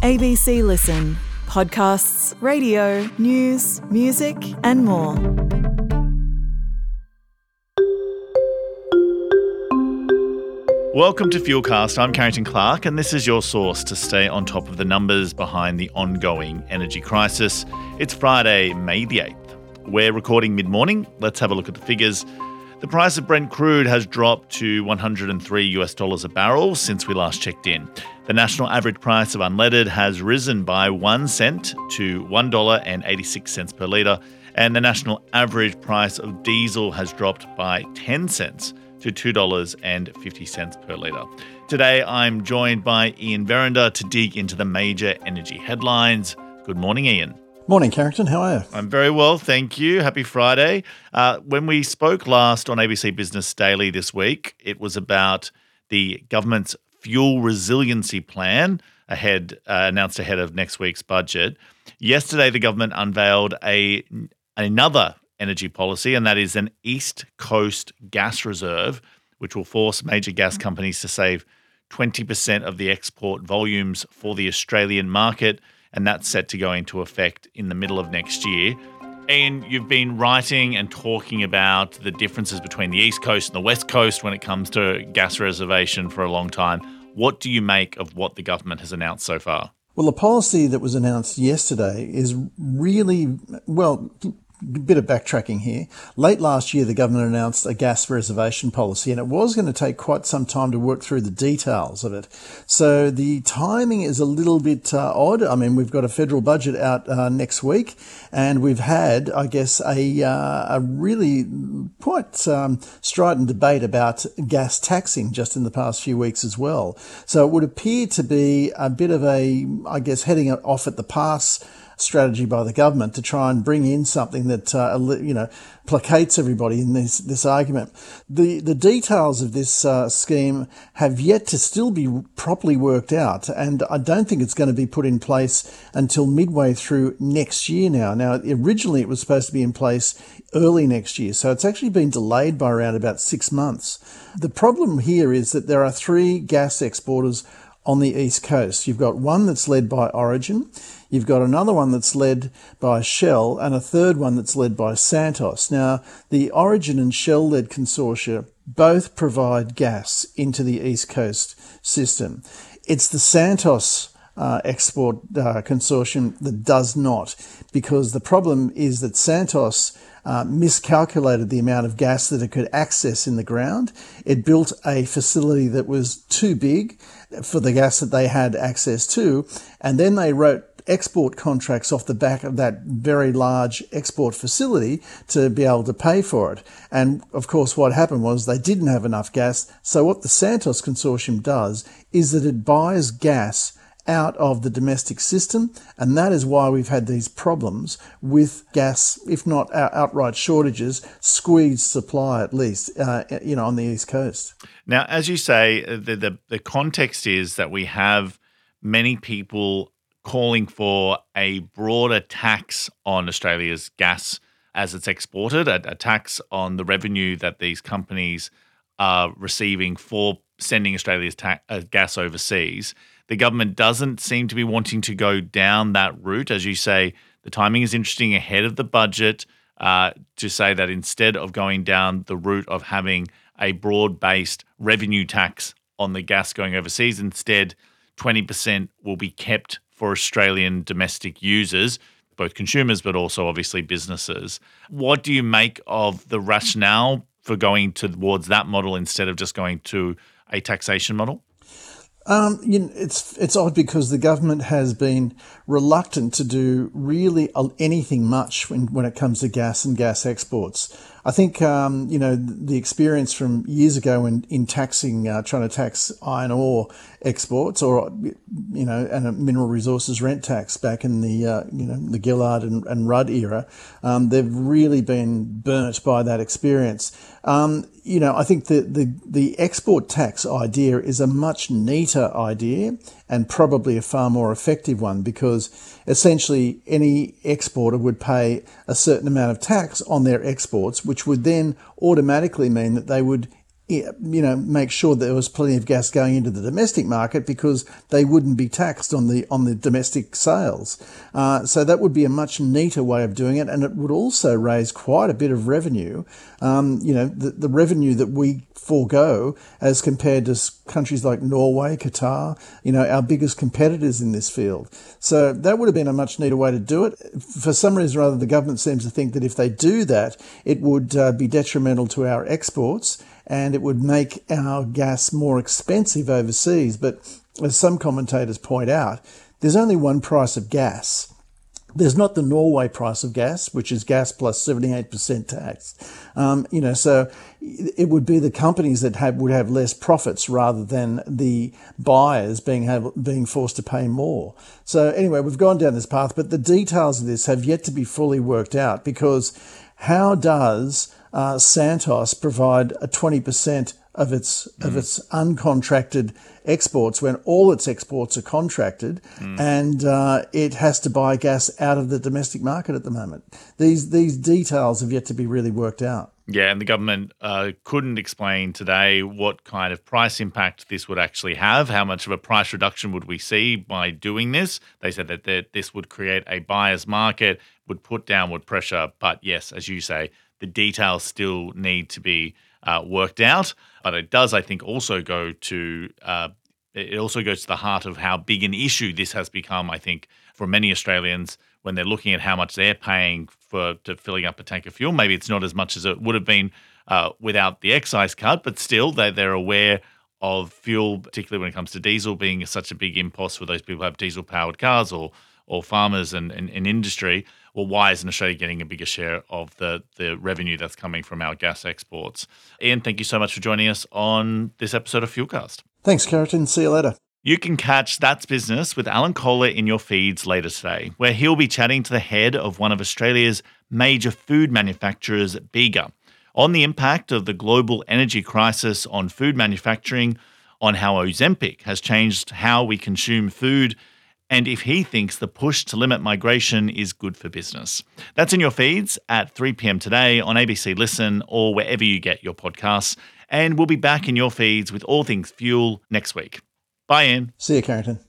ABC Listen. Podcasts, radio, news, music and more. Welcome to Fuelcast. I'm Carrington Clark, and this is your source to stay on top of the numbers behind the ongoing energy crisis. It's Friday, May the 8th. We're recording mid-morning. Let's have a look at the figures. The price of Brent crude has dropped to $103 a barrel since we last checked in. The national average price of unleaded has risen by 1 cent to $1.86 per litre, and the national average price of diesel has dropped by 10 cents to $2.50 per litre. Today, I'm joined by Ian Verinder to dig into the major energy headlines. Good morning, Ian. Morning, Carrington. How are you? I'm very well, thank you. Happy Friday. When we spoke last on ABC Business Daily this week, it was about the government's fuel resiliency plan announced ahead of next week's budget. Yesterday, the government unveiled another energy policy, and that is an East Coast gas reserve, which will force major gas companies to save 20% of the export volumes for the Australian market, and that's set to go into effect in the middle of next year. Ian, you've been writing and talking about the differences between the East Coast and the West Coast when it comes to gas reservation for a long time. What do you make of what the government has announced so far? Well, the policy that was announced yesterday is really, a bit of backtracking here. Late last year, the government announced a gas reservation policy, and it was going to take quite some time to work through the details of it. So the timing is a little bit odd. I mean, we've got a federal budget out next week, and we've had, I guess, a really quite strident debate about gas taxing just in the past few weeks as well. So it would appear to be a bit of heading off at the pass strategy by the government to try and bring in something that placates everybody in this argument. The details of this scheme have yet to still be properly worked out, and I don't think it's going to be put in place until midway through next year now. Now, originally it was supposed to be in place early next year, so it's actually been delayed by around about 6 months. The problem here is that there are 3 gas exporters on the East Coast. You've got one that's led by Origin, you've got another one that's led by Shell, and a third one that's led by Santos. Now, the Origin and Shell-led consortia both provide gas into the East Coast system. It's the Santos export consortium that does not, because the problem is that Santos miscalculated the amount of gas that it could access in the ground. It built a facility that was too big for the gas that they had access to, and then they wrote export contracts off the back of that very large export facility to be able to pay for it. And of course, what happened was they didn't have enough gas. So what the Santos consortium does is that it buys gas out of the domestic system, and that is why we've had these problems with gas, if not outright shortages, squeezed supply at least, on the East Coast. Now, as you say, the context is that we have many people calling for a broader tax on Australia's gas as it's exported, a tax on the revenue that these companies are receiving for sending Australia's gas overseas. The government doesn't seem to be wanting to go down that route. As you say, the timing is interesting ahead of the budget to say that instead of going down the route of having a broad-based revenue tax on the gas going overseas, instead 20% will be kept for Australian domestic users, both consumers but also obviously businesses. What do you make of the rationale for going towards that model instead of just going to a taxation model? It's odd because the government has been reluctant to do really anything much when it comes to gas and gas exports. I think, the experience from years ago in taxing, trying to tax iron ore exports or, and a mineral resources rent tax back in the Gillard and Rudd era, they've really been burnt by that experience. I think the export tax idea is a much neater idea and probably a far more effective one, because essentially any exporter would pay a certain amount of tax on their exports, which would then automatically mean that they would make sure there was plenty of gas going into the domestic market because they wouldn't be taxed on the domestic sales. So that would be a much neater way of doing it, and it would also raise quite a bit of revenue. The revenue that we forego as compared to countries like Norway, Qatar, our biggest competitors in this field. So that would have been a much neater way to do it. For some reason or other, the government seems to think that if they do that, it would be detrimental to our exports and it would make our gas more expensive overseas. But as some commentators point out, there's only one price of gas. There's not the Norway price of gas, which is gas plus 78% tax. So it would be the companies that would have less profits rather than the buyers being forced to pay more. So anyway, we've gone down this path, but the details of this have yet to be fully worked out because how does Santos provide a 20% of its uncontracted exports when all its exports are contracted and it has to buy gas out of the domestic market at the moment. These details have yet to be really worked out. Yeah, and the government couldn't explain today what kind of price impact this would actually have. How much of a price reduction would we see by doing this? They said that this would create a buyer's market, would put downward pressure. But yes, as you say, the details still need to be worked out. But it does, I think, also go to the heart of how big an issue this has become, I think, for many Australians when they're looking at how much they're paying to filling up a tank of fuel. Maybe it's not as much as it would have been without the excise cut, but still they're aware of fuel, particularly when it comes to diesel, being such a big impost for those people who have diesel-powered cars or farmers and industry. Well, why isn't Australia getting a bigger share of the revenue that's coming from our gas exports? Ian, thank you so much for joining us on this episode of Fuelcast. Thanks, Carrington. See you later. You can catch That's Business with Alan Kohler in your feeds later today, where he'll be chatting to the head of one of Australia's major food manufacturers, Bega, on the impact of the global energy crisis on food manufacturing, on how Ozempic has changed how we consume food, and if he thinks the push to limit migration is good for business. That's in your feeds at 3 p.m. today on ABC Listen or wherever you get your podcasts. And we'll be back in your feeds with all things fuel next week. Bye, Ian. See you, Carrington.